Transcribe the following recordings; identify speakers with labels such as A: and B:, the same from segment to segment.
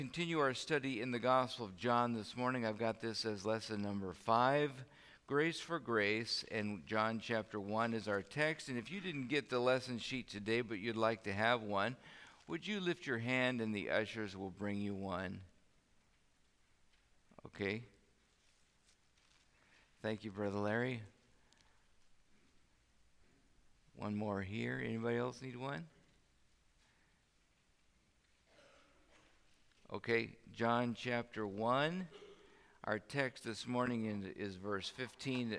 A: Continue our study in the Gospel of John this morning. I've got this as lesson number 5, Grace for Grace, and John chapter 1 is our text. And if you didn't get the lesson sheet today, but you'd like to have one, would you lift your hand and the ushers will bring you one? Okay. Thank you, Brother Larry. One more here. Anybody else need one? Okay, John chapter 1. Our text this morning is verses 15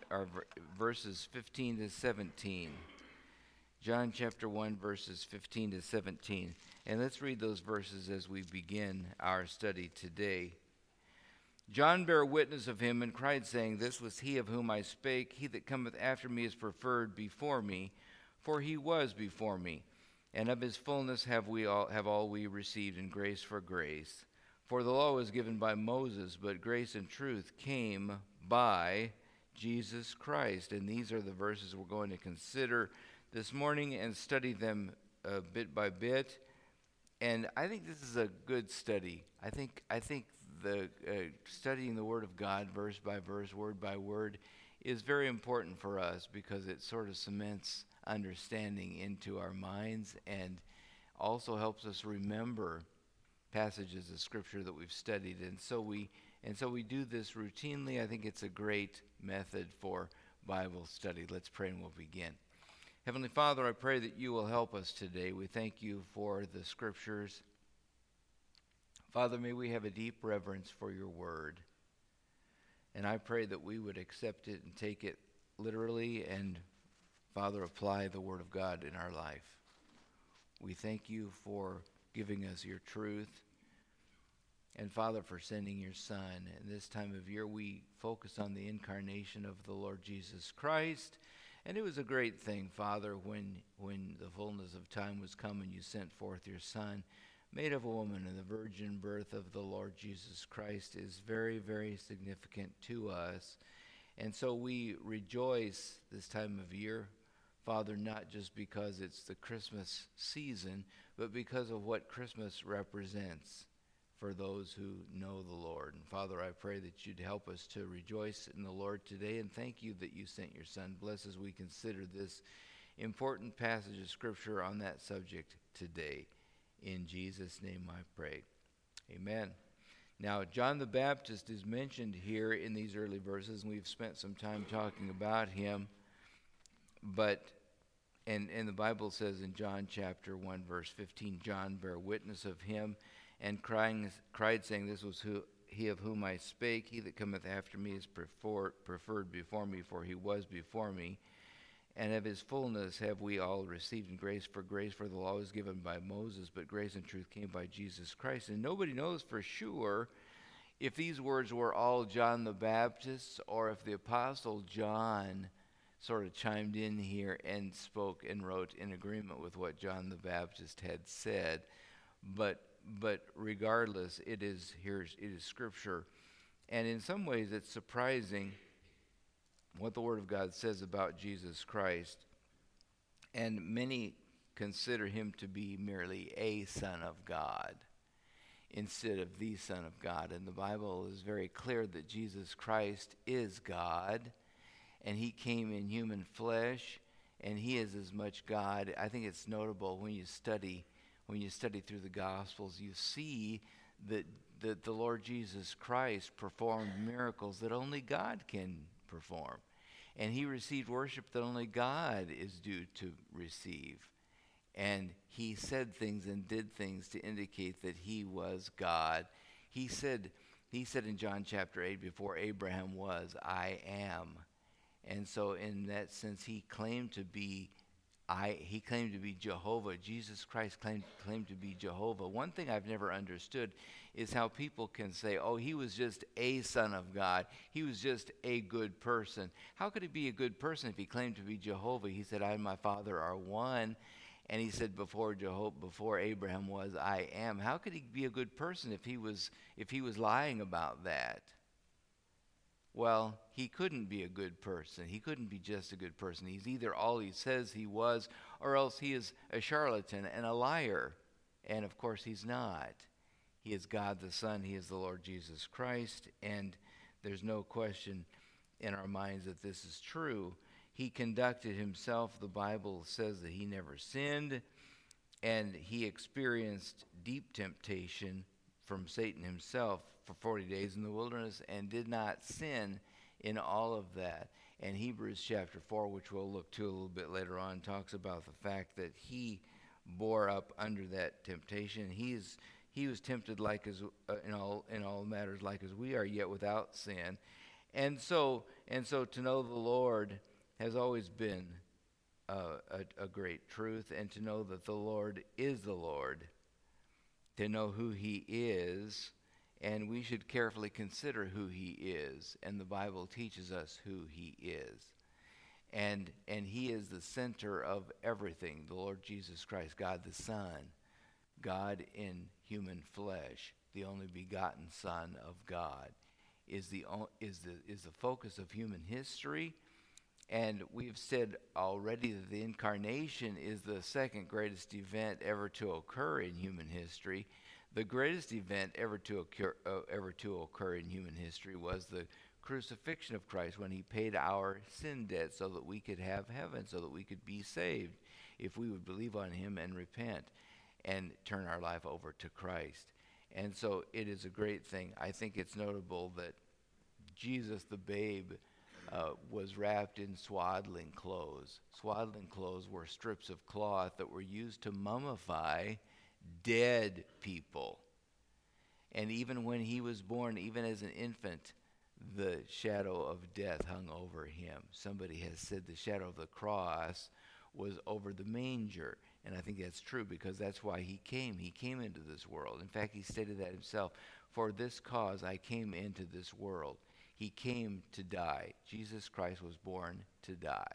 A: to 17. John chapter 1, verses 15 to 17. And let's read those verses as we begin our study today. John bare witness of him and cried, saying, This was he of whom I spake. He that cometh after me is preferred before me, for he was before me. And of his fullness have all we received in grace for grace. For the law was given by Moses, but grace and truth came by Jesus Christ. And these are the verses we're going to consider this morning and study them bit by bit. And I think this is a good study. I think the studying the Word of God, verse by verse, word by word, is very important for us because it sort of cements understanding into our minds and also helps us remember passages of Scripture that we've studied. And so we do this routinely. I think it's a great method for Bible study. Let's pray and we'll begin. Heavenly Father, I pray that you will help us today. We thank you for the Scriptures. Father, may we have a deep reverence for your word. And I pray that we would accept it and take it literally and, Father, apply the Word of God in our life. We thank you for giving us your truth. And, Father, for sending your Son. And this time of year, we focus on the incarnation of the Lord Jesus Christ. And it was a great thing, Father, when the fullness of time was come and you sent forth your Son, made of a woman, and the virgin birth of the Lord Jesus Christ is very, very significant to us. And so we rejoice this time of year, Father, not just because it's the Christmas season, but because of what Christmas represents for those who know the Lord. And Father, I pray that you'd help us to rejoice in the Lord today, and thank you that you sent your Son. Bless as we consider this important passage of Scripture on that subject today. In Jesus' name I pray. Amen. Now, John the Baptist is mentioned here in these early verses, and we've spent some time talking about him. But, and the Bible says in John chapter 1, verse 15, John bare witness of him, and cried, saying, This was he of whom I spake. He that cometh after me is preferred before me, for he was before me. And of his fullness have we all received in grace for grace, for the law was given by Moses, but grace and truth came by Jesus Christ. And nobody knows for sure if these words were all John the Baptist or if the Apostle John sort of chimed in here and spoke and wrote in agreement with what John the Baptist had said. But regardless, it is Scripture. And in some ways it's surprising what the Word of God says about Jesus Christ. And many consider him to be merely a Son of God instead of the Son of God. And the Bible is very clear that Jesus Christ is God, and he came in human flesh, and he is as much God. I think it's notable when you study through the Gospels, you see that the Lord Jesus Christ performed miracles that only God can perform. And he received worship that only God is due to receive. And he said things and did things to indicate that he was God. He said in John chapter 8, before Abraham was, I am. And so in that sense, he claimed to be Jehovah. Jesus Christ claimed to be Jehovah. One thing I've never understood is how people can say, oh, he was just a Son of God. He was just a good person. How could he be a good person if he claimed to be Jehovah? He said, I and my Father are one. And he said, before Abraham was, I am. How could he be a good person if he was lying about that? Well, he couldn't be a good person. He couldn't be just a good person. He's either all he says he was, or else he is a charlatan and a liar. And of course he's not. He is God the Son. He is the Lord Jesus Christ. And there's no question in our minds that this is true. He conducted himself. The Bible says that he never sinned. And he experienced deep temptation from Satan himself for 40 days in the wilderness and did not sin in all of that. And Hebrews chapter 4, which we'll look to a little bit later on, talks about the fact that he bore up under that temptation. He was tempted like as in all matters like as we are, yet without sin. And so to know the Lord has always been a great truth, and to know that the Lord is the Lord, to know who he is, and we should carefully consider who he is, and the Bible teaches us who he is. And he is the center of everything, the Lord Jesus Christ, God the Son, God in human flesh, the only begotten Son of God, is the focus of human history. And we've said already that the incarnation is the second greatest event ever to occur in human history. The greatest event ever to occur in human history was the crucifixion of Christ, when he paid our sin debt so that we could have heaven, so that we could be saved if we would believe on him and repent and turn our life over to Christ. And so it is a great thing. I think it's notable that Jesus the babe was wrapped in swaddling clothes. Swaddling clothes were strips of cloth that were used to mummify dead people. And even when he was born, even as an infant, the shadow of death hung over him. Somebody has said the shadow of the cross was over the manger. And I think that's true, because that's why he came. He came into this world. In fact, he stated that himself. For this cause I came into this world. He came to die. Jesus Christ was born to die.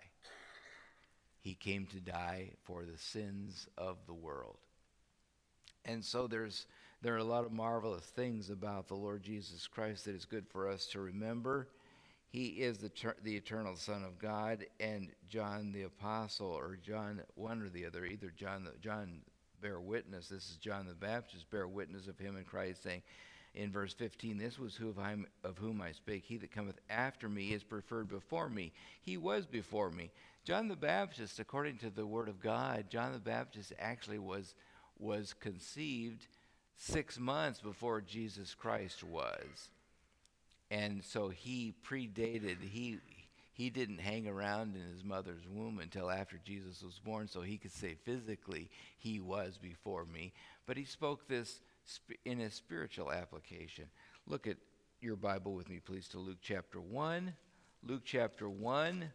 A: He came to die for the sins of the world. And so there are a lot of marvelous things about the Lord Jesus Christ that is good for us to remember. He is the eternal Son of God, and John the Apostle, or John, one or the other, either John bear witness. This is John the Baptist bear witness of him in Christ, saying in verse 15, "This was of whom I spake. He that cometh after me is preferred before me. He was before me." John the Baptist, according to the Word of God, John the Baptist actually was conceived 6 months before Jesus Christ was. And so he predated, he didn't hang around in his mother's womb until after Jesus was born, so he could say physically, he was before me. But he spoke this in a spiritual application. Look at your Bible with me, please, to Luke chapter 1. Luke chapter 1.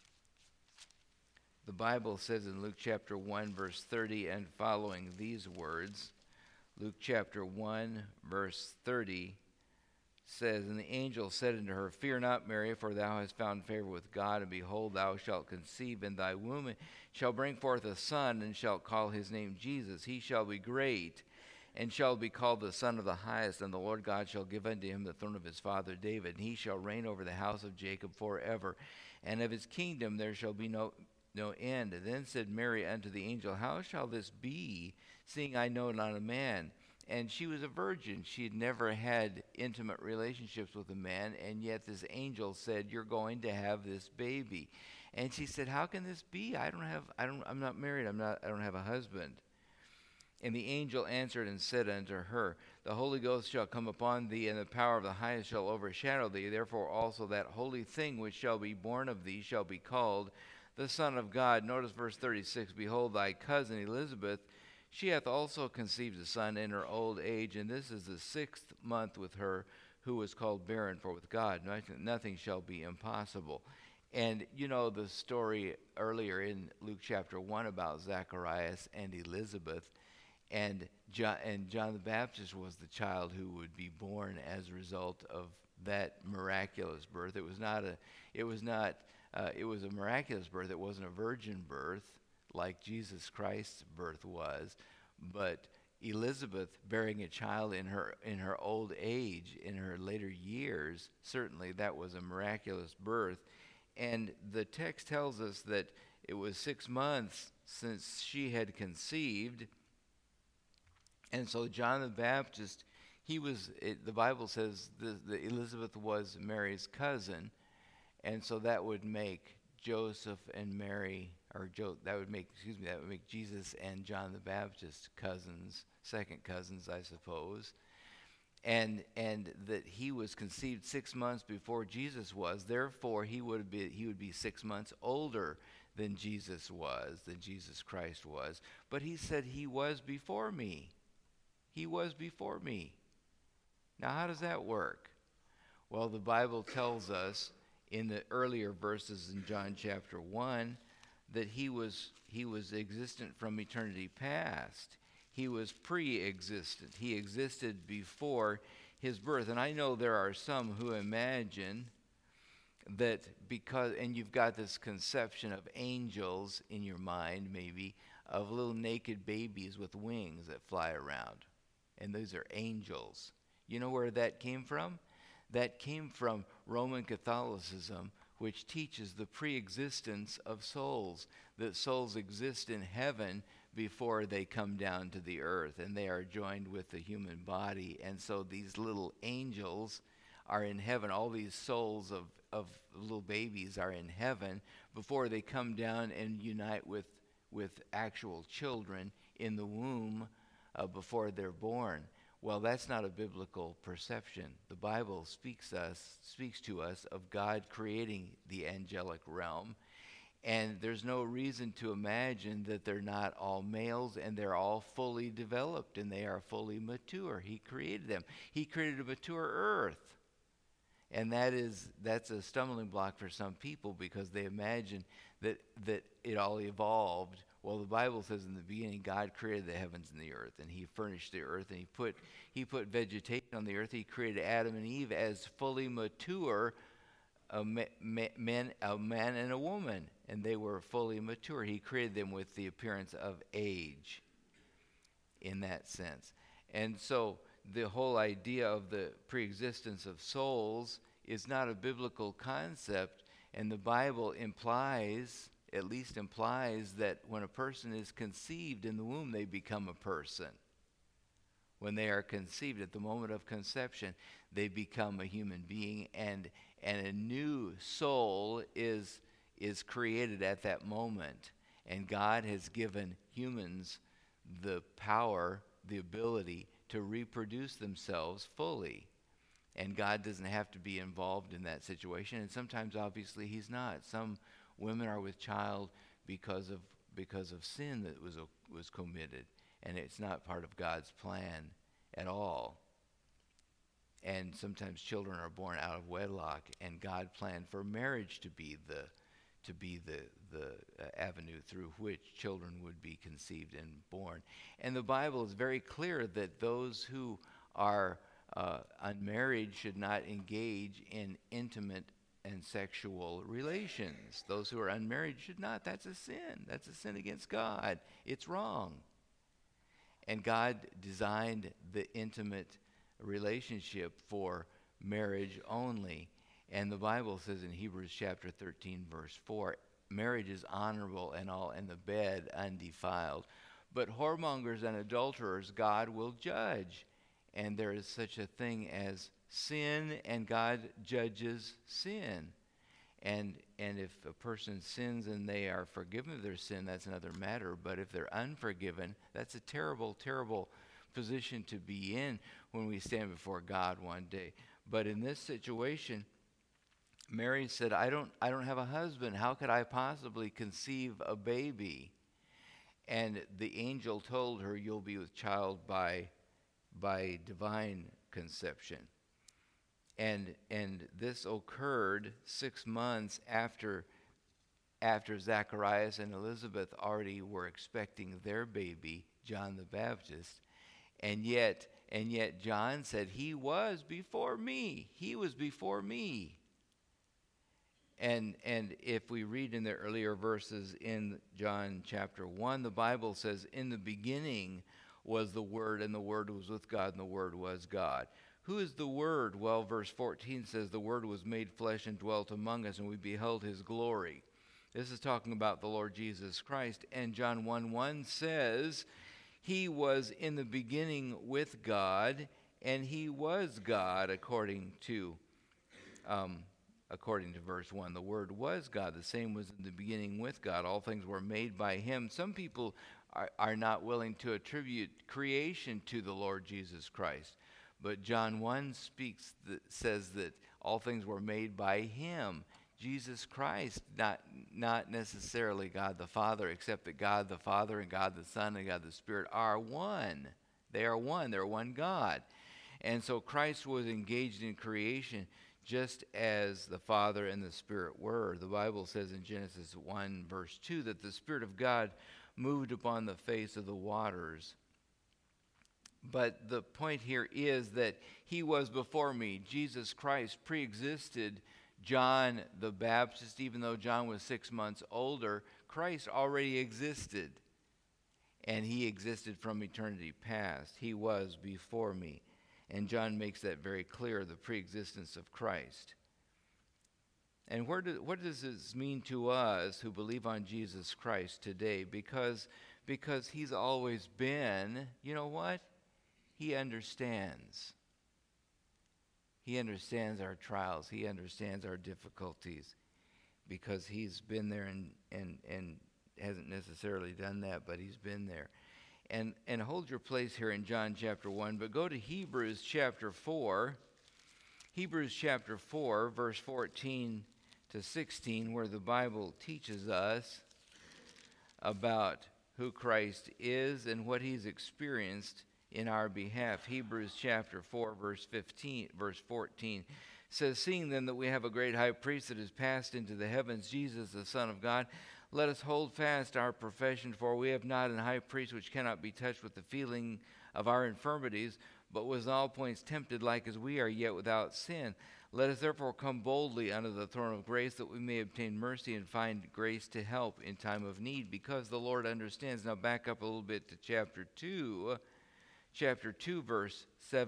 A: The Bible says in Luke chapter 1, verse 30 and following these words. Luke chapter 1, verse 30 says, "And the angel said unto her, Fear not, Mary, for thou hast found favor with God, and behold, thou shalt conceive in thy womb, and shall bring forth a son, and shalt call his name Jesus. He shall be great, and shall be called the Son of the Highest, and the Lord God shall give unto him the throne of his father David, and he shall reign over the house of Jacob forever, and of his kingdom there shall be no end. And then said Mary unto the angel, How shall this be, seeing I know not a man? And she was a virgin. She had never had intimate relationships with a man, and yet this angel said, You're going to have this baby. And she said, How can this be? I'm not married. I don't have a husband. And the angel answered and said unto her, The Holy Ghost shall come upon thee, and the power of the highest shall overshadow thee. Therefore also that holy thing which shall be born of thee shall be called the Son of God. Notice verse 36, Behold, thy cousin Elizabeth, she hath also conceived a son in her old age, and this is the 6th month with her, who was called barren, for with God nothing shall be impossible. And you know the story earlier in Luke chapter 1 about Zacharias and Elizabeth, and John the Baptist was the child who would be born as a result of that miraculous birth. It was a miraculous birth. It wasn't a virgin birth like Jesus Christ's birth was, but Elizabeth bearing a child in her old age, in her later years, certainly that was a miraculous birth. And the text tells us that it was 6 months since she had conceived. And so John the Baptist, The Bible says the Elizabeth was Mary's cousin, and so that would make Joseph and Mary, that would make Jesus and John the Baptist cousins, second cousins, I suppose. And that he was conceived 6 months before Jesus was. Therefore, he would be 6 months older than Jesus Christ was. But he said he was before me. He was before me. Now, how does that work? Well, the Bible tells us in the earlier verses in John chapter 1 that he was existent from eternity past. He was pre-existent. He existed before his birth. And I know there are some who imagine that and you've got this conception of angels in your mind, maybe, of little naked babies with wings that fly around. And those are angels. You know where that came from? That came from Roman Catholicism, which teaches the pre-existence of souls, that souls exist in heaven before they come down to the earth, and they are joined with the human body. And so these little angels are in heaven. All these souls of little babies are in heaven before they come down and unite with actual children in the womb before they're born. Well, that's not a biblical perception. The Bible speaks to us of God creating the angelic realm. And there's no reason to imagine that they're not all males, and they're all fully developed and they are fully mature. He created them. He created a mature earth. And that's a stumbling block for some people, because they imagine that it all evolved. Well, the Bible says in the beginning God created the heavens and the earth, and he furnished the earth, and he put vegetation on the earth. He created Adam and Eve as fully mature a man and a woman, and they were fully mature. He created them with the appearance of age in that sense. And so the whole idea of the preexistence of souls is not a biblical concept, and the Bible at least implies that when a person is conceived in the womb, they become a person. When they are conceived at the moment of conception, they become a human being, and a new soul is created at that moment. And God has given humans the power, the ability to reproduce themselves fully. And God doesn't have to be involved in that situation. And sometimes, obviously, he's not. Some women are with child because of sin that was committed, and it's not part of God's plan at all. And sometimes children are born out of wedlock, and God planned for marriage to be the avenue through which children would be conceived and born. And the Bible is very clear that those who are unmarried should not engage in intimate and sexual relations. Those who are unmarried should not. That's a sin. That's a sin against God. It's wrong. And God designed the intimate relationship for marriage only. And the Bible says in Hebrews chapter 13, verse 4, marriage is honorable and all, and the bed undefiled. But whoremongers and adulterers God will judge. And there is such a thing as sin, and God judges sin. And if a person sins and they are forgiven of their sin, that's another matter. But if they're unforgiven, that's a terrible, terrible position to be in when we stand before God one day. But in this situation, Mary said, I don't have a husband. How could I possibly conceive a baby? And the angel told her, you'll be with child by divine conception. And this occurred 6 months after Zacharias and Elizabeth already were expecting their baby, John the Baptist. And yet John said, he was before me. He was before me. And if we read in the earlier verses in John chapter 1, the Bible says, in the beginning was the Word, and the Word was with God, and the Word was God. Who is the Word? Well, verse 14 says, the Word was made flesh and dwelt among us, and we beheld his glory. This is talking about the Lord Jesus Christ. And John 1:1 says, he was in the beginning with God, and he was God according to verse 1. The Word was God. The same was in the beginning with God. All things were made by him. Some people are not willing to attribute creation to the Lord Jesus Christ. But John 1 says that all things were made by him. Jesus Christ, not necessarily God the Father, except that God the Father and God the Son and God the Spirit are one. They are one. They're one God. And so Christ was engaged in creation just as the Father and the Spirit were. The Bible says in Genesis 1, verse 2, that the Spirit of God moved upon the face of the waters. But the point here is that he was before me. Jesus Christ pre-existed John the Baptist. Even though John was 6 months older, Christ already existed. And he existed from eternity past. He was before me. And John makes that very clear, the pre-existence of Christ. And what does this mean to us who believe on Jesus Christ today? Because he's always been, you know what? He understands. He understands our trials. He understands our difficulties because he's been there and hasn't necessarily done that, but he's been there. And hold your place here in John chapter 1, but go to Hebrews chapter 4. Hebrews chapter 4, verse 14 to 16, where the Bible teaches us about who Christ is and what he's experienced in our behalf. Hebrews chapter 4, verse 14 says, "Seeing then that we have a great high priest that has passed into the heavens, Jesus the Son of God, let us hold fast our profession, for we have not an high priest which cannot be touched with the feeling of our infirmities, but was in all points tempted like as we are, yet without sin. Let us therefore come boldly under the throne of grace, that we may obtain mercy and find grace to help in time of need," because the Lord understands. Now back up a little bit to chapter 2. Chapter 2, verse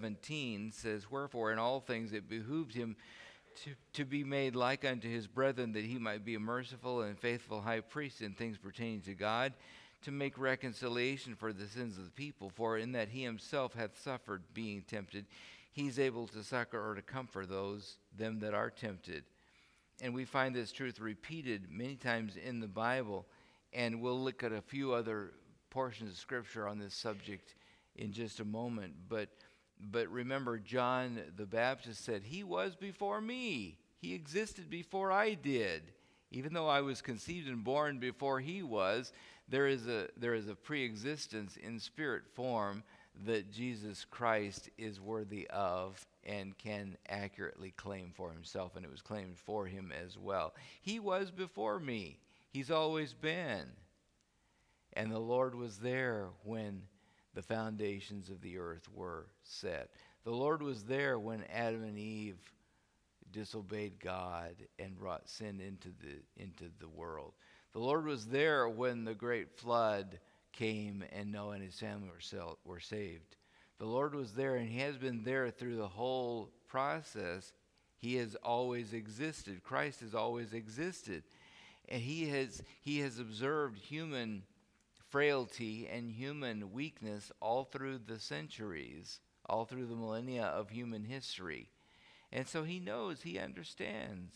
A: 17 says, "Wherefore in all things it behooved him to be made like unto his brethren, that he might be a merciful and faithful high priest in things pertaining to God, to make reconciliation for the sins of the people. For in that he himself hath suffered, being tempted, he is able to succor or to comfort them that are tempted." And we find this truth repeated many times in the Bible, and we'll look at a few other portions of Scripture on this subject in just a moment. But remember, John the Baptist said, "He was before me. He existed before I did. Even though I was conceived and born before he was, there is a pre-existence in spirit form that Jesus Christ is worthy of and can accurately claim for himself, and it was claimed for him as well. He was before me. He's always been. And the Lord was there when the foundations of the earth were set. The Lord was there when Adam and Eve disobeyed God and brought sin into the world. The Lord was there when the great flood came and Noah and his family were saved. The Lord was there, and he has been there through the whole process. He has always existed. Christ has always existed. And he has observed human frailty and human weakness all through the centuries, all through the millennia of human history. And so he knows, he understands.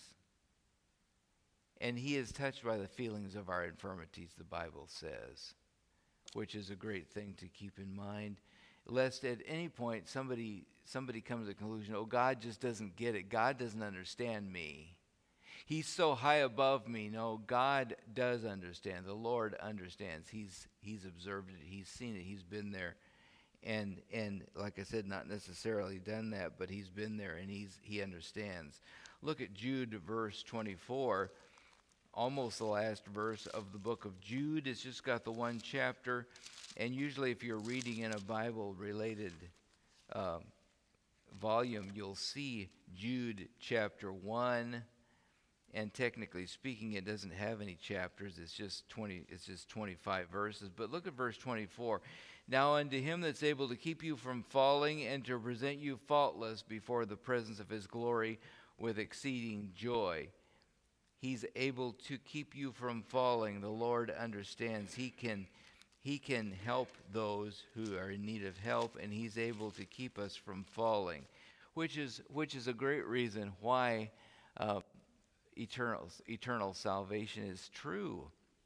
A: And he is touched by the feelings of our infirmities, the Bible says, which is a great thing to keep in mind, lest at any point somebody comes to the conclusion, oh, God just doesn't get it. God doesn't understand me. He's so high above me. No, God does understand. The Lord understands. He's observed it. He's seen it. He's been there. And like I said, not necessarily done that, but he's been there and he understands. Look at Jude verse 24, almost the last verse of the book of Jude. It's just got the one chapter. And usually if you're reading in a Bible-related volume, you'll see Jude chapter 1. And technically speaking, it doesn't have any chapters. It's just 25 verses. But look at verse 24. "Now unto him that's able to keep you from falling and to present you faultless before the presence of his glory with exceeding joy." He's able to keep you from falling. The Lord understands. He He can help those who are in need of help, and He's able to keep us from falling, which is a great reason why eternal salvation is true.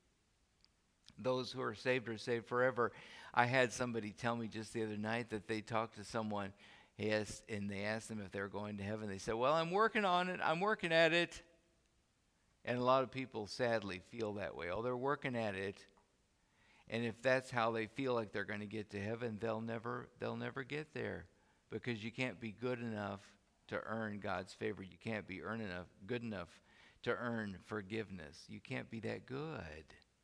A: Those who are saved forever. I had somebody tell me just the other night that they talked to someone, and they asked them if they were going to heaven. They said, "Well, I'm working on it. I'm working at it." And a lot of people sadly feel that way. Oh, they're working at it. And if that's how they feel like they're going to get to heaven, they'll never get there, because you can't be good enough to earn God's favor. You can't be good enough to earn forgiveness. You can't be that good.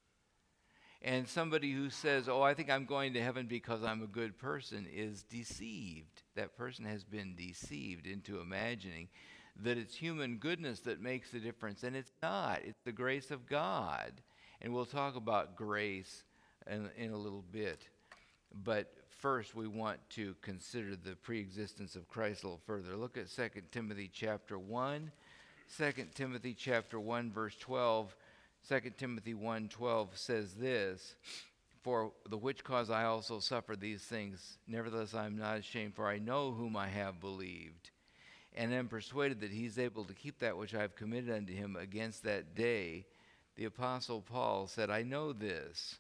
A: And somebody who says, "Oh, I think I'm going to heaven because I'm a good person," is deceived. That person has been deceived into imagining that it's human goodness that makes the difference, and it's not. It's the grace of God. And we'll talk about grace in a little bit. But first, we want to consider the preexistence of Christ a little further. Look at 2 Timothy chapter 1. 2 Timothy chapter 1, verse 12. 2 Timothy 1:12 says this, "For the which cause I also suffer these things. Nevertheless, I am not ashamed, for I know whom I have believed, and am persuaded that he is able to keep that which I have committed unto him against that day." The Apostle Paul said, "I know this,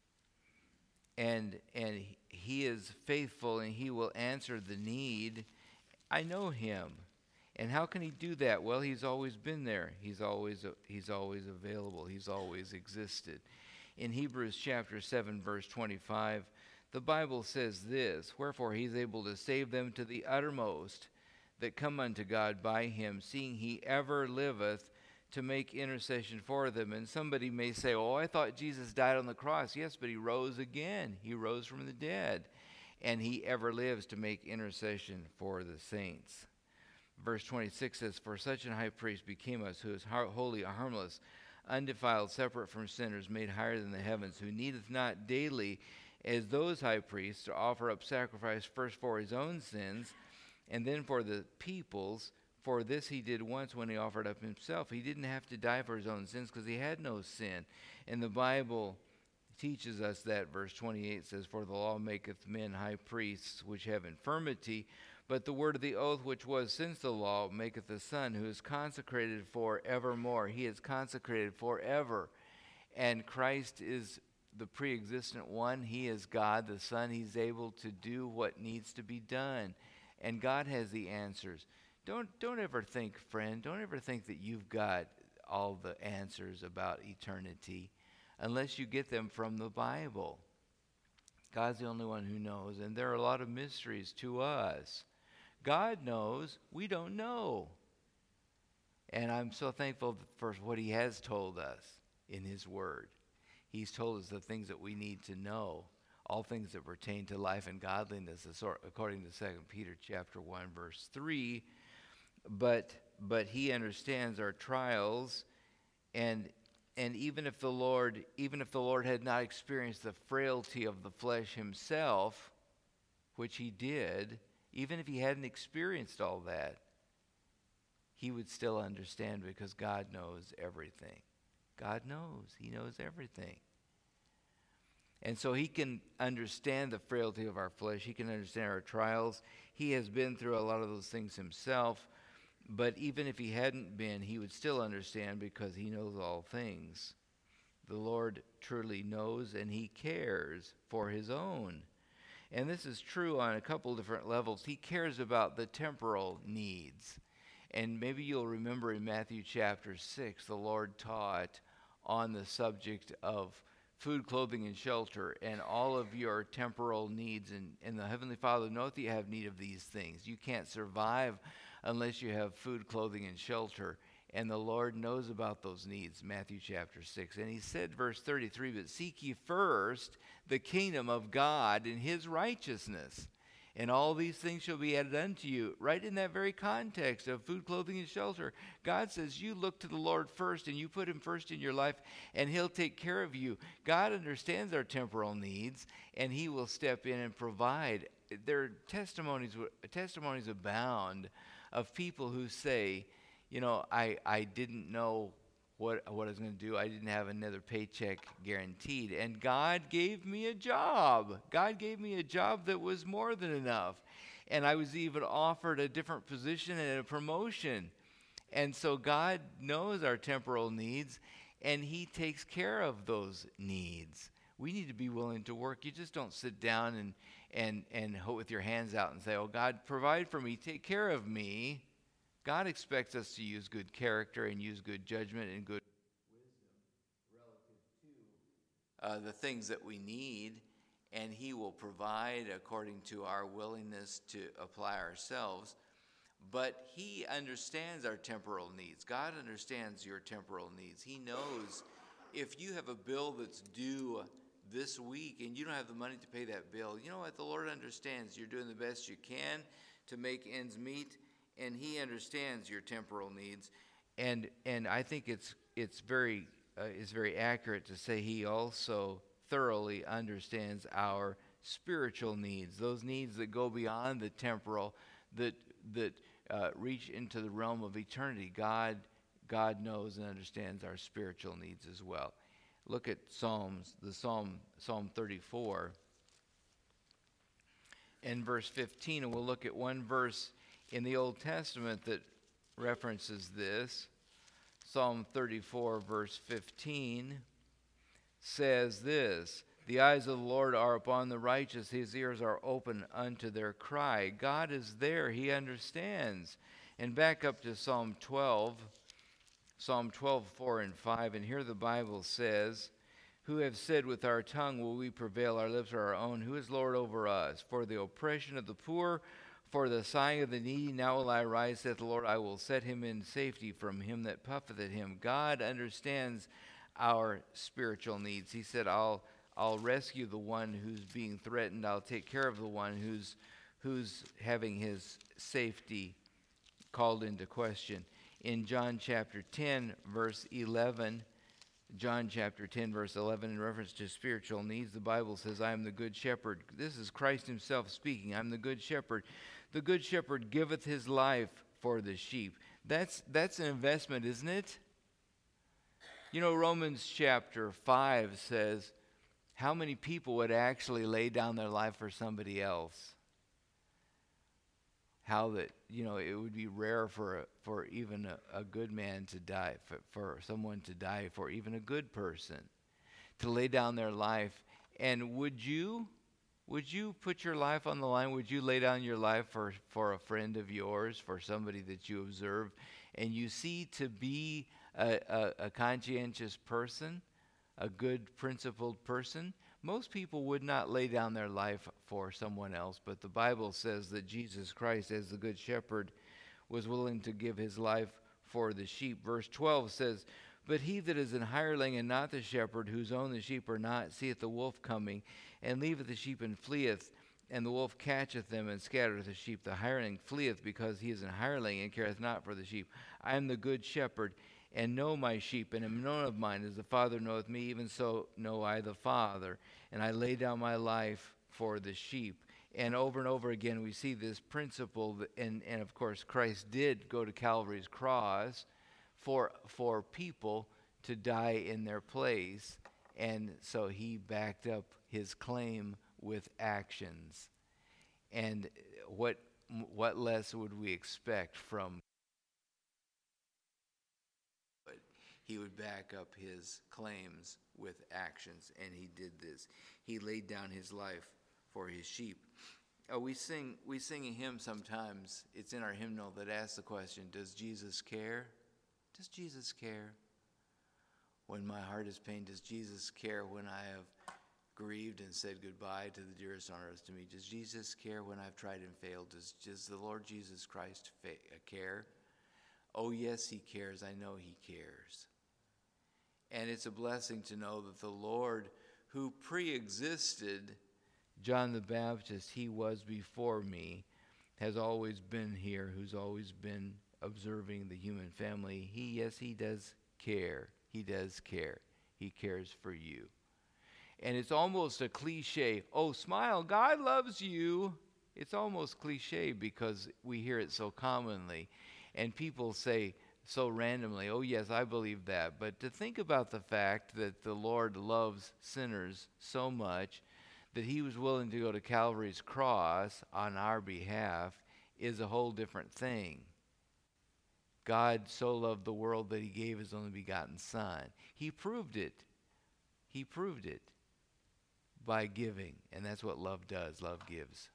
A: and he is faithful, and he will answer the need. I know him." And how can he do that? Well, he's always been there. He's always available. He's always existed. In Hebrews chapter 7, verse 25, the Bible says this, "Wherefore he is able to save them to the uttermost that come unto God by him, seeing he ever liveth to make intercession for them." And somebody may say, "Oh, I thought Jesus died on the cross." Yes, but he rose again. He rose from the dead. And he ever lives to make intercession for the saints. Verse 26 says, "For such an high priest became us, who is holy, harmless, undefiled, separate from sinners, made higher than the heavens, who needeth not daily, as those high priests, to offer up sacrifice first for his own sins, and then for the people's. For this he did once when he offered up himself." He didn't have to die for his own sins because he had no sin. And the Bible teaches us that. Verse 28 says, "For the law maketh men high priests which have infirmity, but the word of the oath which was since the law maketh the Son, who is consecrated for evermore." He is consecrated forever. And Christ is the pre-existent one. He is God the Son. He's able to do what needs to be done. And God has the answers. Don't ever think, friend, don't ever think that you've got all the answers about eternity unless you get them from the Bible. God's the only one who knows, and there are a lot of mysteries to us. God knows, we don't know. And I'm so thankful for what he has told us in his word. He's told us the things that we need to know, all things that pertain to life and godliness, according to 2 Peter chapter 1, verse 3. But he understands our trials, and even if the Lord had not experienced the frailty of the flesh himself, which he did, even if he hadn't experienced all that, he would still understand, because God knows everything. God knows. He knows everything. And so he can understand the frailty of our flesh. He can understand our trials. He has been through a lot of those things himself. But even if he hadn't been, he would still understand, because he knows all things. The Lord truly knows, and he cares for his own. And this is true on a couple different levels. He cares about the temporal needs. And maybe you'll remember in Matthew chapter 6, the Lord taught on the subject of food, clothing, and shelter, and all of your temporal needs. And the Heavenly Father knows that you have need of these things. You can't survive unless you have food, clothing, and shelter. And the Lord knows about those needs, Matthew chapter 6. And he said, verse 33, "But seek ye first the kingdom of God and his righteousness, and all these things shall be added unto you." Right in that very context of food, clothing, and shelter, God says you look to the Lord first, and you put him first in your life, and he'll take care of you. God understands our temporal needs, and he will step in and provide. There are testimonies abound of people who say, I didn't know what I was going to do. I didn't have another paycheck guaranteed. And God gave me a job. God gave me a job that was more than enough. And I was even offered a different position and a promotion. And so God knows our temporal needs, and he takes care of those needs. We need to be willing to work. You just don't sit down and with your hands out and say, oh, God, provide for me, take care of me. God expects us to use good character and use good judgment and good wisdom relative to the things that we need, and he will provide according to our willingness to apply ourselves. But he understands our temporal needs. God understands your temporal needs. He knows if you have a bill that's due this week and you don't have the money to pay that bill, you know what? The Lord understands. You're doing the best you can to make ends meet, and he understands your temporal needs. And I think it's very accurate to say he also thoroughly understands our spiritual needs, those needs that go beyond the temporal, that reach into the realm of eternity. God knows and understands our spiritual needs as well. Look at Psalm 34 and verse 15, and we'll look at one verse in the Old Testament that references this. Psalm 34 verse 15 says this: the eyes of the Lord are upon the righteous, his ears are open unto their cry. God is there, he understands. And back up to Psalm 12, 4 and 5, and here the Bible says, who have said with our tongue will we prevail, our lips are our own, who is Lord over us? For the oppression of the poor, for the sighing of the needy, now will I rise, saith the Lord, I will set him in safety from him that puffeth at him. God understands our spiritual needs. He said, I'll rescue the one who's being threatened. I'll take care of the one who's having his safety called into question. In John chapter 10, verse 11, in reference to spiritual needs, the Bible says, I am the good shepherd. This is Christ himself speaking. I'm the good shepherd. The good shepherd giveth his life for the sheep. That's an investment, isn't it? You know, Romans chapter 5 says, how many people would actually lay down their life for somebody else? How that, it would be rare for even a good man to die, for someone to die for even a good person, to lay down their life. And would you put your life on the line? Would you lay down your life for a friend of yours, for somebody that you observe and you see to be a conscientious person, a good principled person? Most people would not lay down their life for someone else, but the Bible says that Jesus Christ, as the good shepherd, was willing to give his life for the sheep. Verse 12 says, but he that is an hireling and not the shepherd, whose own the sheep are not, seeth the wolf coming, and leaveth the sheep and fleeth, and the wolf catcheth them and scattereth the sheep. The hireling fleeth because he is an hireling and careth not for the sheep. I am the good shepherd, and know my sheep, and am known of mine, as the Father knoweth me, even so know I the Father. And I lay down my life for the sheep. And over again we see this principle, and of course Christ did go to Calvary's cross for people to die in their place, and so he backed up his claim with actions. And what less would we expect from? He would back up his claims with actions, and he did this. He laid down his life for his sheep. We sing a hymn sometimes. It's in our hymnal that asks the question, does Jesus care? Does Jesus care? When my heart is pained, does Jesus care when I have grieved and said goodbye to the dearest on earth to me? Does Jesus care when I've tried and failed? Does the Lord Jesus Christ care? Oh, yes, he cares. I know he cares. And it's a blessing to know that the Lord, who pre-existed John the Baptist, he was before me, has always been here, who's always been observing the human family. He does care. He does care. He cares for you. And it's almost a cliche. Oh, smile, God loves you. It's almost cliche because we hear it so commonly. And people say, so randomly. Oh, yes, I believe that. But to think about the fact that the Lord loves sinners so much that he was willing to go to Calvary's cross on our behalf is a whole different thing. God so loved the world that he gave his only begotten Son. He proved it. He proved it by giving. And that's what love does. Love gives.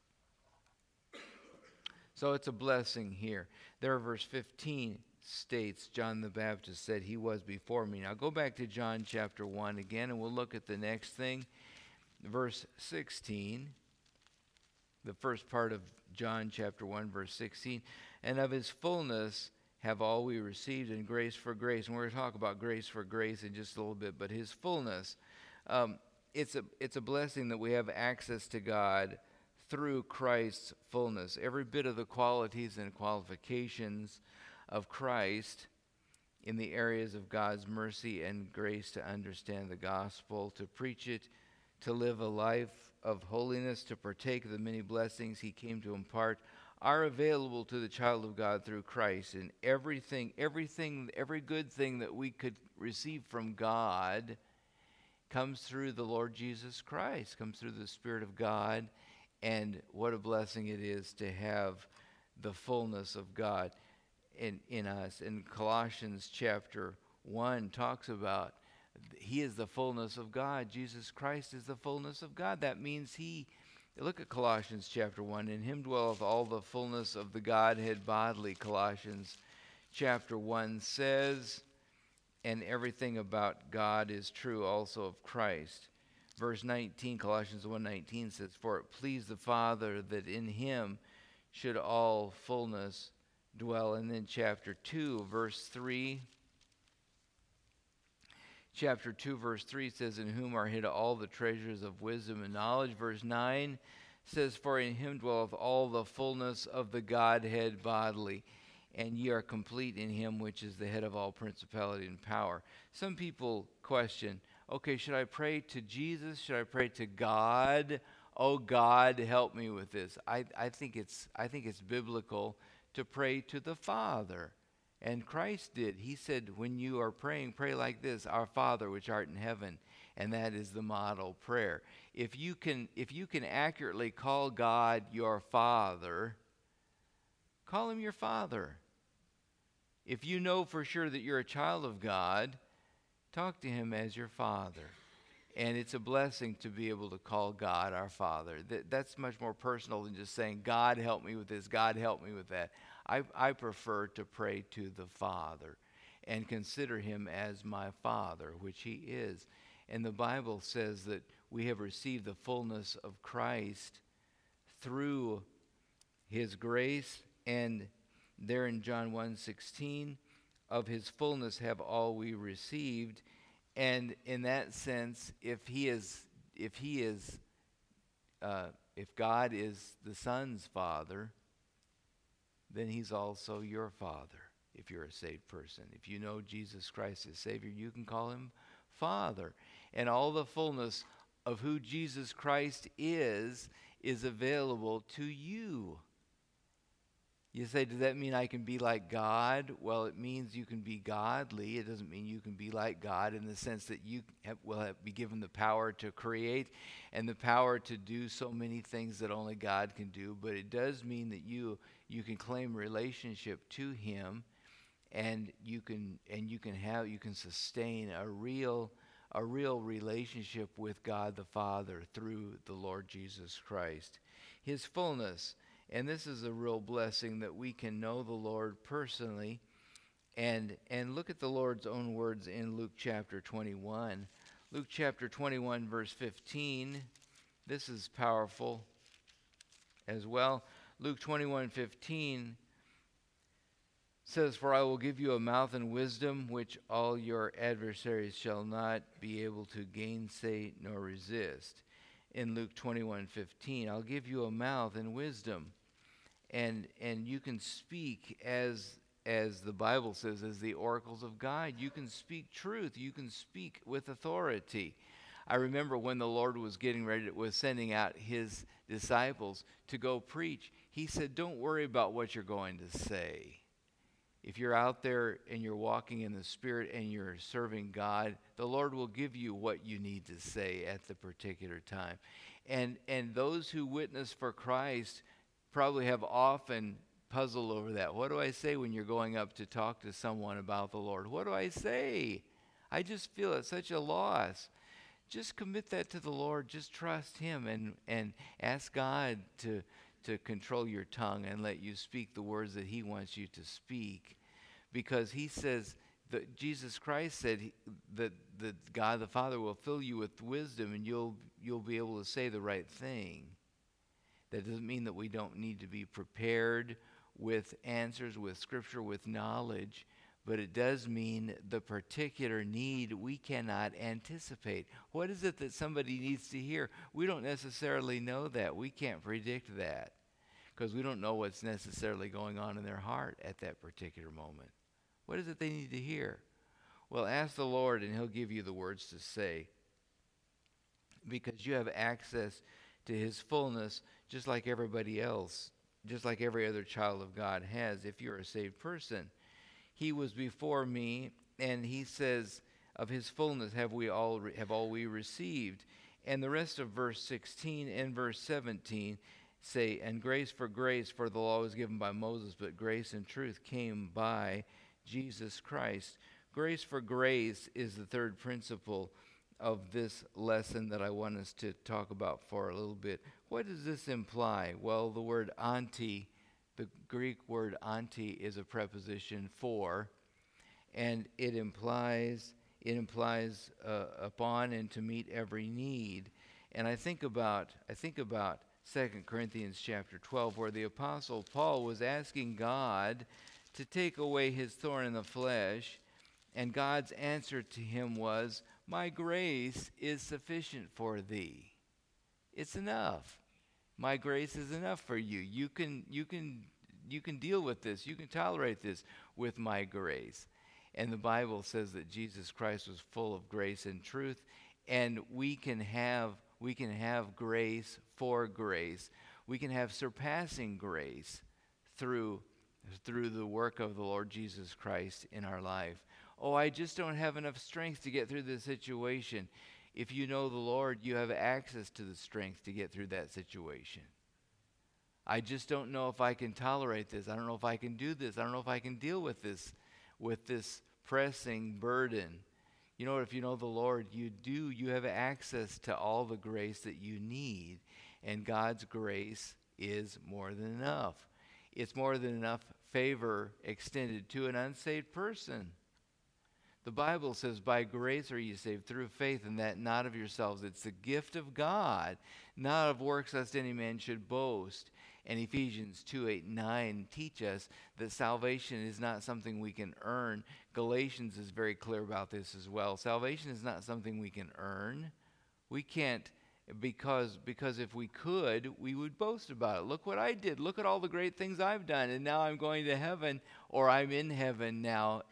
A: So it's a blessing here. There, verse 15 states, John the Baptist said, he was before me. Now go back to John chapter 1 again, and we'll look at the next thing. Verse 16, the first part of John chapter 1, verse 16. And of his fullness have all we received, in grace for grace. And we're going to talk about grace for grace in just a little bit. But his fullness, it's a blessing that we have access to God through Christ's fullness. Every bit of the qualities and qualifications of Christ in the areas of God's mercy and grace to understand the gospel, to preach it, to live a life of holiness, to partake of the many blessings he came to impart, are available to the child of God through Christ. And every good thing that we could receive from God comes through the Lord Jesus Christ, comes through the Spirit of God. And what a blessing it is to have the fullness of God in us. And Colossians chapter 1 talks about he is the fullness of God. Jesus Christ is the fullness of God. That means look at Colossians chapter 1. In him dwelleth all the fullness of the Godhead bodily, Colossians chapter 1 says, and everything about God is true also of Christ. Verse 19, Colossians 1:19 says, for it pleased the Father that in him should all fullness dwell. And then chapter 2, verse 3. Chapter 2, verse 3 says, in whom are hid all the treasures of wisdom and knowledge. Verse 9 says, for in him dwelleth all the fullness of the Godhead bodily, and ye are complete in him which is the head of all principality and power. Some people question, okay, should I pray to Jesus? Should I pray to God? Oh, God, help me with this. I think it's biblical to pray to the Father. And Christ did. He said, when you are praying, pray like this, our Father which art in heaven. And that is the model prayer. If you can accurately call God your Father, call him your Father. If you know for sure that you're a child of God, talk to him as your Father. And it's a blessing to be able to call God our Father. That's much more personal than just saying, God help me with this, God help me with that. I prefer to pray to the Father and consider him as my Father, which he is. And the Bible says that we have received the fullness of Christ through his grace. And there in John 1:16, of his fullness have all we received. And in that sense, if God is the Son's Father, then he's also your Father if you're a saved person. If you know Jesus Christ as Savior, you can call him Father. And all the fullness of who Jesus Christ is available to you. You say, does that mean I can be like God? Well, it means you can be godly. It doesn't mean you can be like God in the sense that you will be given the power to create and the power to do so many things that only God can do. But it does mean that you can claim relationship to him, and you can sustain a real relationship with God the Father through the Lord Jesus Christ. His fullness. And this is a real blessing that we can know the Lord personally. And look at the Lord's own words in Luke chapter 21. Luke chapter 21, verse 15. This is powerful as well. Luke 21:15 says, for I will give you a mouth and wisdom which all your adversaries shall not be able to gainsay nor resist. In Luke 21:15, I'll give you a mouth and wisdom. And you can speak as the Bible says, as the oracles of God. You can speak truth. You can speak with authority. I remember when the Lord was sending out his disciples to go preach, he said, don't worry about what you're going to say. If you're out there and you're walking in the Spirit and you're serving God, the Lord will give you what you need to say at the particular time. And those who witness for Christ probably have often puzzled over that. What do I say when you're going up to talk to someone about the Lord? What do I say? I just feel it's such a loss. Just commit that to the Lord. Just trust Him and ask God to control your tongue and let you speak the words that He wants you to speak. Because He says, that Jesus Christ said that God the Father will fill you with wisdom and you'll be able to say the right thing. That doesn't mean that we don't need to be prepared with answers, with Scripture, with knowledge. But it does mean the particular need we cannot anticipate. What is it that somebody needs to hear? We don't necessarily know that. We can't predict that because we don't know what's necessarily going on in their heart at that particular moment. What is it they need to hear? Well, ask the Lord and He'll give you the words to say because you have access to His fullness just like everybody else, just like every other child of God has if you're a saved person. He was before me, and He says, of His fullness have all we received. And the rest of verse 16 and verse 17 say, and grace, for the law was given by Moses, but grace and truth came by Jesus Christ. Grace for grace is the third principle of this lesson that I want us to talk about for a little bit. What does this imply? Well, the word anti, the Greek word anti, is a preposition for, and it implies upon and to meet every need. And I think about 2 Corinthians chapter 12, where the Apostle Paul was asking God to take away his thorn in the flesh, and God's answer to him was, my grace is sufficient for thee. It's enough. My grace is enough for you. You can deal with this. You can tolerate this with my grace. And the Bible says that Jesus Christ was full of grace and truth, and we can have grace for grace. We can have surpassing grace through the work of the Lord Jesus Christ in our life. Oh, I just don't have enough strength to get through this situation. If you know the Lord, you have access to the strength to get through that situation. I just don't know if I can tolerate this. I don't know if I can do this. I don't know if I can deal with this pressing burden. You know, if you know the Lord, you have access to all the grace that you need. And God's grace is more than enough. It's more than enough favor extended to an unsaved person. The Bible says, by grace are you saved through faith, and that not of yourselves. It's the gift of God, not of works, lest any man should boast. And Ephesians 2:8-9 teach us that salvation is not something we can earn. Galatians is very clear about this as well. Salvation is not something we can earn. We can't, because if we could, we would boast about it. Look what I did. Look at all the great things I've done, and now I'm going to heaven, or I'm in heaven now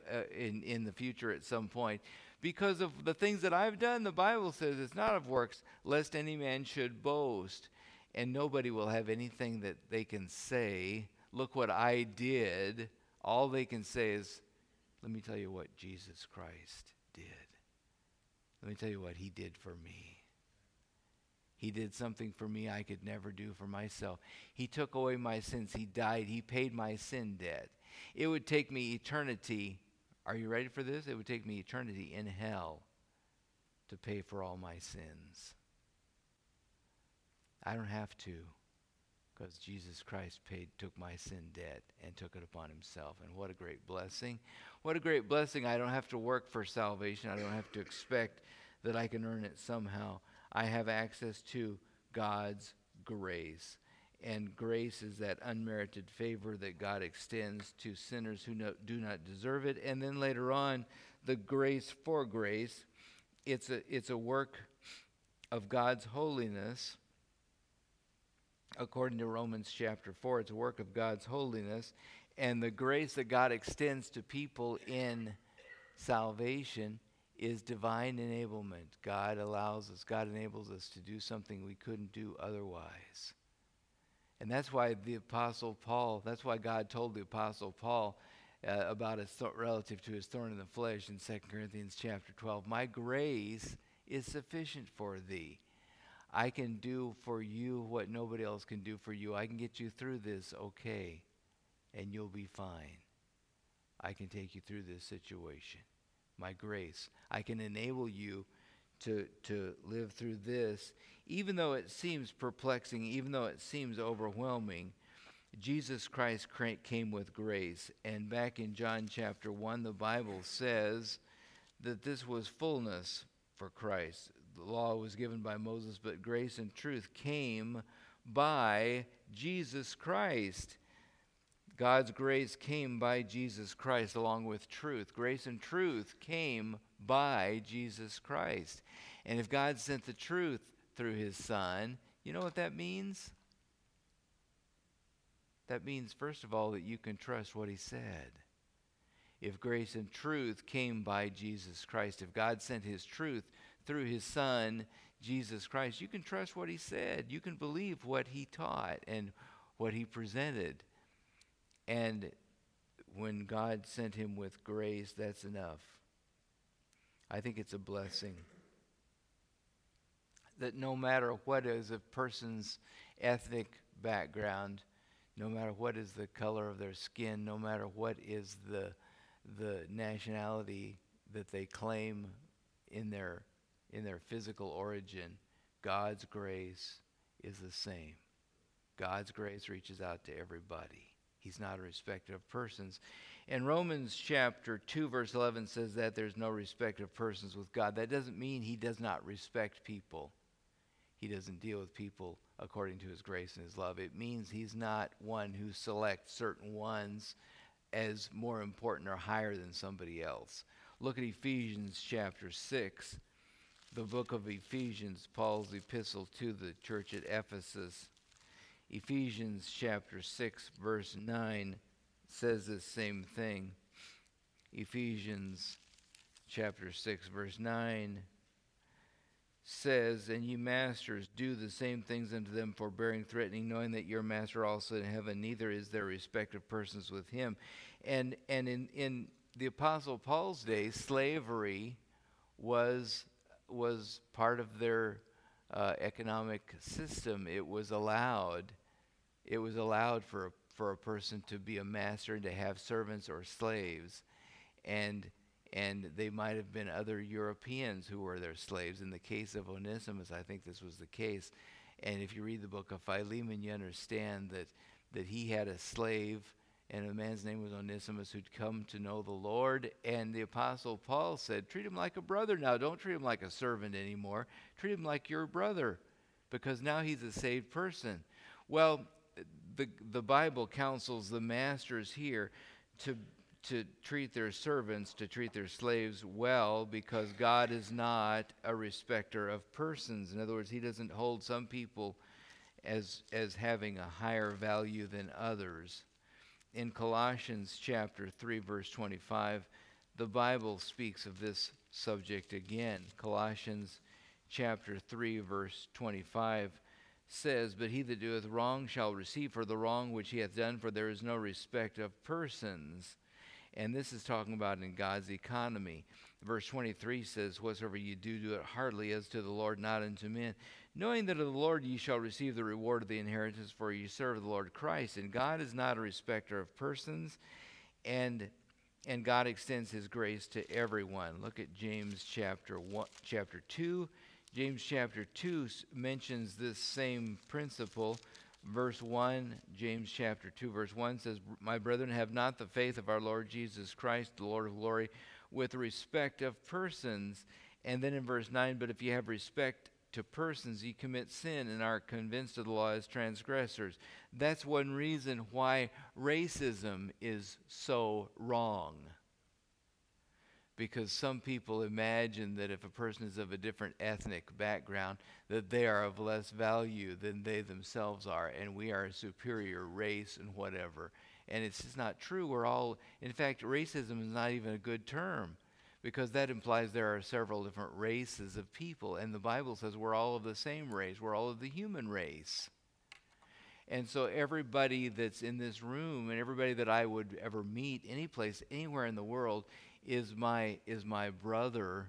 A: in the future at some point. Because of the things that I've done, the Bible says it's not of works, lest any man should boast. And nobody will have anything that they can say, look what I did. All they can say is, let me tell you what Jesus Christ did. Let me tell you what He did for me. He did something for me I could never do for myself. He took away my sins. He died. He paid my sin debt. It would take me eternity. Are you ready for this? It would take me eternity in hell to pay for all my sins. I don't have to, because Jesus Christ took my sin debt and took it upon Himself. And what a great blessing. What a great blessing. I don't have to work for salvation. I don't have to expect that I can earn it somehow. I have access to God's grace. And grace is that unmerited favor that God extends to sinners who do not deserve it. And then later on, the grace for grace, it's a work of God's holiness. According to Romans chapter 4, it's a work of God's holiness. And the grace that God extends to people in salvation is divine enablement. God enables us to do something we couldn't do otherwise. And that's why God told the Apostle Paul, about his relative to his thorn in the flesh in 2 Corinthians chapter 12. My grace is sufficient for thee. I can do for you what nobody else can do for you. I can get you through this okay, and you'll be fine. I can take you through this situation. My grace. I can enable you to live through this. Even though it seems perplexing, even though it seems overwhelming, Jesus Christ came with grace. And back in John chapter 1, the Bible says that this was fullness for Christ. The law was given by Moses, but grace and truth came by Jesus Christ. God's grace came by Jesus Christ along with truth. Grace and truth came by Jesus Christ. And if God sent the truth through his Son, you know what that means? That means, first of all, that you can trust what he said. If grace and truth came by Jesus Christ, if God sent his truth through his Son, Jesus Christ, you can trust what he said. You can believe what he taught and what he presented. And when God sent him with grace, that's enough. I think it's a blessing. That no matter what is a person's ethnic background, no matter what is the color of their skin, no matter what is the nationality that they claim in their physical origin, God's grace is the same. God's grace reaches out to everybody. He's not a respecter of persons. And Romans chapter 2 verse 11 says that there's no respect of persons with God. That doesn't mean he does not respect people. He doesn't deal with people according to his grace and his love. It means he's not one who selects certain ones as more important or higher than somebody else. Look at Ephesians chapter 6, the book of Ephesians, Paul's epistle to the church at Ephesus. Ephesians chapter 6 verse 9 says the same thing. Ephesians chapter 6 verse 9 says, "And ye masters, do the same things unto them, forbearing, threatening, knowing that your master also in heaven, neither is there respect of persons with him." And in the Apostle Paul's day, slavery was part of their economic system. It was allowed for a person to be a master and to have servants or slaves, and they might have been other Europeans who were their slaves. In the case of Onesimus, I think this was the case. And if you read the book of Philemon, you understand that he had a slave, and the man's name was Onesimus, who'd come to know the Lord. And the Apostle Paul said, treat him like a brother now. Don't treat him like a servant anymore. Treat him like your brother, because now he's a saved person. Well, the Bible counsels the masters here to treat their servants, to treat their slaves well, because God is not a respecter of persons. In other words, he doesn't hold some people as having a higher value than others. In Colossians chapter 3, verse 25, the Bible speaks of this subject again. Colossians chapter 3, verse 25 says, "But he that doeth wrong shall receive for the wrong which he hath done, for there is no respect of persons." And this is talking about in God's economy. Verse 23 says, "Whatsoever ye do, do it heartily as to the Lord, not unto men, knowing that of the Lord ye shall receive the reward of the inheritance, for ye serve the Lord Christ." And God is not a respecter of persons, and God extends his grace to everyone. Look at James chapter 2. James chapter 2 mentions this same principle. Verse 1, James chapter 2, verse 1 says, "My brethren, have not the faith of our Lord Jesus Christ, the Lord of glory, with respect of persons." And then in verse 9, "But if ye have respect to persons, ye commit sin and are convinced of the law as transgressors." That's one reason why racism is so wrong. Because some people imagine that if a person is of a different ethnic background, that they are of less value than they themselves are, and we are a superior race and whatever. And it's just not true. In fact, racism is not even a good term, because that implies there are several different races of people, and the Bible says we're all of the same race. We're all of the human race. And so everybody that's in this room and everybody that I would ever meet any place, anywhere in the world, is my brother,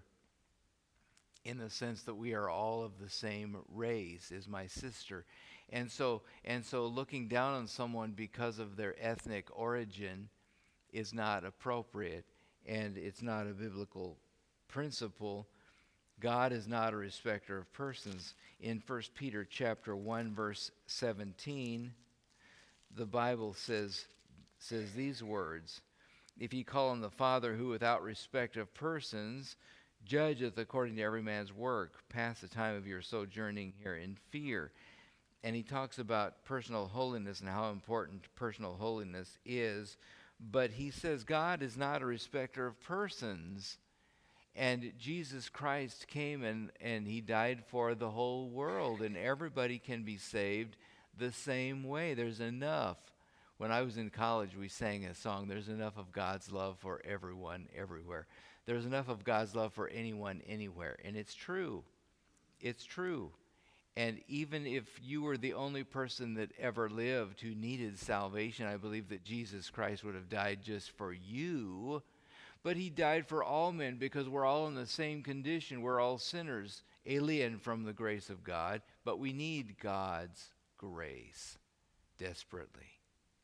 A: in the sense that we are all of the same race, is my sister. And so looking down on someone because of their ethnic origin is not appropriate, and it's not a biblical principle. God is not a respecter of persons. In 1 Peter chapter 1 verse 17, the Bible says these words, "If ye call on the Father, who without respect of persons judgeth according to every man's work, pass the time of your sojourning here in fear." And he talks about personal holiness and how important personal holiness is. But he says God is not a respecter of persons. And Jesus Christ came and he died for the whole world. And everybody can be saved the same way. There's enough. When I was in college, we sang a song, "There's enough of God's love for everyone, everywhere." There's enough of God's love for anyone, anywhere. And it's true. It's true. And even if you were the only person that ever lived who needed salvation, I believe that Jesus Christ would have died just for you. But he died for all men because we're all in the same condition. We're all sinners, alien from the grace of God. But we need God's grace desperately.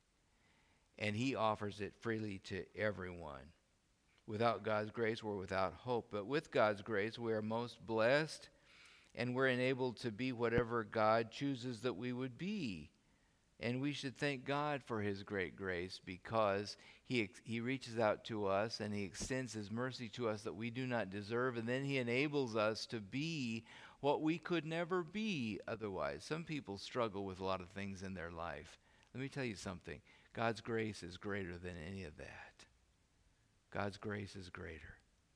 A: And he offers it freely to everyone. Without God's grace, we're without hope. But with God's grace, we are most blessed, and we're enabled to be whatever God chooses that we would be. And we should thank God for his great grace, because he reaches out to us and he extends his mercy to us that we do not deserve, and then he enables us to be what we could never be otherwise. Some people struggle with a lot of things in their life. Let me tell you something. God's grace is greater than any of that. God's grace is greater.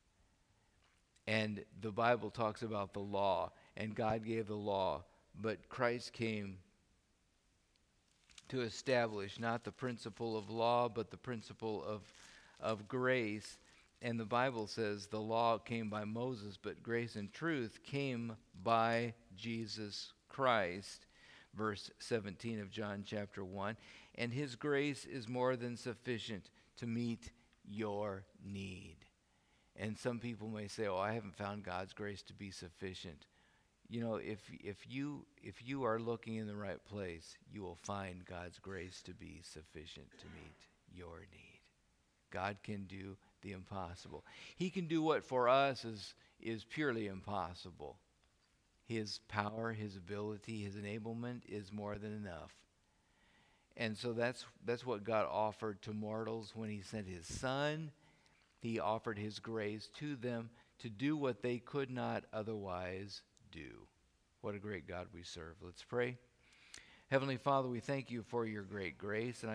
A: And the Bible talks about the law, and God gave the law, but Christ came to establish not the principle of law, but the principle of grace. And the Bible says the law came by Moses, but grace and truth came by Jesus Christ. Verse 17 of John chapter 1. And his grace is more than sufficient to meet your need. And some people may say, "Oh, I haven't found God's grace to be sufficient." You know, if you are looking in the right place, you will find God's grace to be sufficient to meet your need. God can do the impossible. He can do what for us is purely impossible. His power, his ability, his enablement is more than enough. And so that's what God offered to mortals when he sent his Son. He offered his grace to them to do what they could not otherwise do. What a great God we serve. Let's pray. Heavenly Father, we thank you for your great grace, and